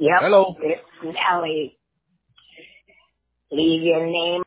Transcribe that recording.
Yep. Hello. This is Ellie. Leave your name